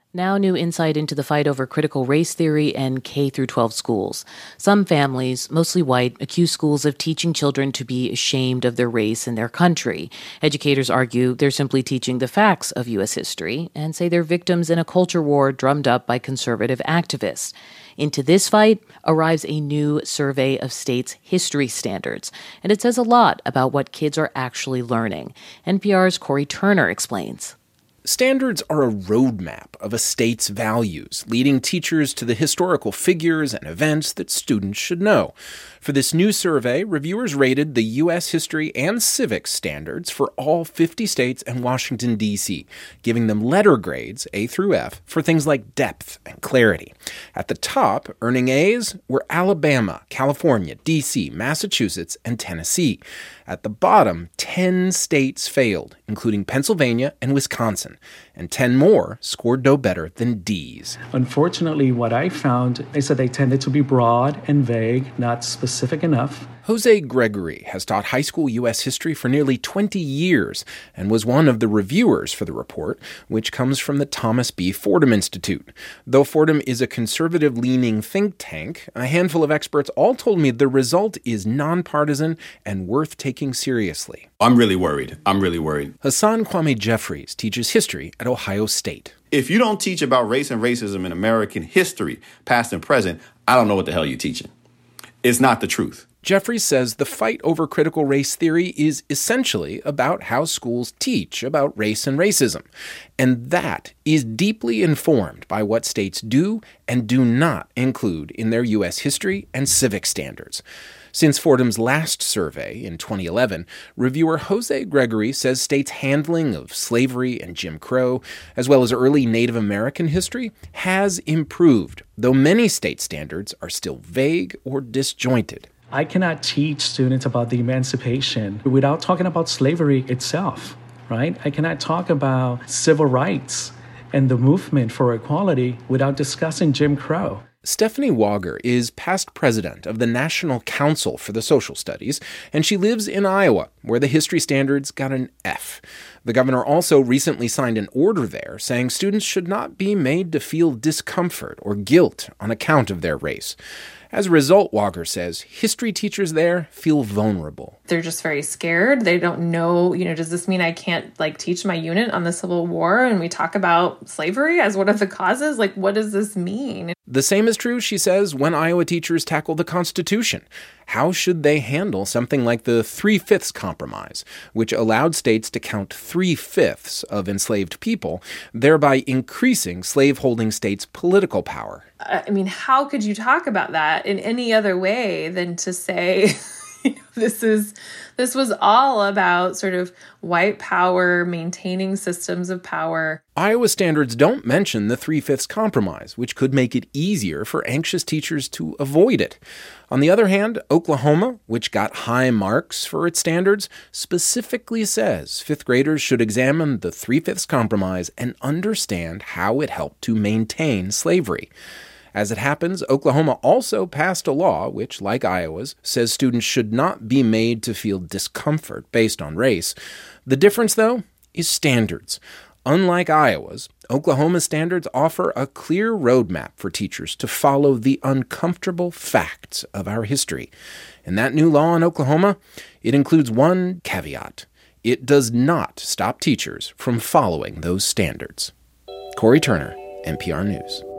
Now, new insight into the fight over critical race theory in K through 12 schools. Some families, mostly white, accuse schools of teaching children to be ashamed of their race and their country. Educators argue they're simply teaching the facts of U.S. history and say they're victims in a culture war drummed up by conservative activists. Into this fight arrives a new survey of states' history standards, and it says a lot about what kids are actually learning. NPR's Corey Turner explains. Standards are a roadmap of a state's values, leading teachers to the historical figures and events that students should know. For this new survey, reviewers rated the U.S. history and civics standards for all 50 states and Washington, D.C., giving them letter grades, A through F, for things like depth and clarity. At the top, earning A's were Alabama, California, D.C., Massachusetts, and Tennessee. At the bottom, 10 states failed, including Pennsylvania and Wisconsin, and 10 more scored no better than D's. Unfortunately, what I found is that they tended to be broad and vague, not specific enough. Jose Gregory has taught high school U.S. history for nearly 20 years and was one of the reviewers for the report, which comes from the Thomas B. Fordham Institute. Though Fordham is a conservative-leaning think tank, a handful of experts all told me the result is nonpartisan and worth taking seriously. I'm really worried. Hassan Kwame Jeffries teaches history at Ohio State. If you don't teach about race and racism in American history, past and present, I don't know what the hell you're teaching. It's not the truth. Jeffries says the fight over critical race theory is essentially about how schools teach about race and racism, and that is deeply informed by what states do and do not include in their U.S. history and civic standards. Since Fordham's last survey in 2011, reviewer Jose Gregory says states' handling of slavery and Jim Crow, as well as early Native American history, has improved, though many state standards are still vague or disjointed. I cannot teach students about the emancipation without talking about slavery itself, right? I cannot talk about civil rights and the movement for equality without discussing Jim Crow. Stephanie Wager is past president of the National Council for the Social Studies, and she lives in Iowa, where the history standards got an F. The governor also recently signed an order there saying students should not be made to feel discomfort or guilt on account of their race. As a result, Wager says, history teachers there feel vulnerable. They're just very scared. They don't know, does this mean I can't teach my unit on the Civil War and we talk about slavery as one of the causes? What does this mean? The same is true, she says, when Iowa teachers tackle the Constitution. How should they handle something like the 3/5 Compromise, which allowed states to count 3/5 of enslaved people, thereby increasing slaveholding states' political power? How could you talk about that in any other way than to say, this was all about sort of white power, maintaining systems of power. Iowa standards don't mention the 3/5 Compromise, which could make it easier for anxious teachers to avoid it. On the other hand, Oklahoma, which got high marks for its standards, specifically says fifth graders should examine the 3/5 Compromise and understand how it helped to maintain slavery. As it happens, Oklahoma also passed a law which, like Iowa's, says students should not be made to feel discomfort based on race. The difference, though, is standards. Unlike Iowa's, Oklahoma's standards offer a clear roadmap for teachers to follow the uncomfortable facts of our history. And that new law in Oklahoma, it includes one caveat. It does not stop teachers from following those standards. Corey Turner, NPR News.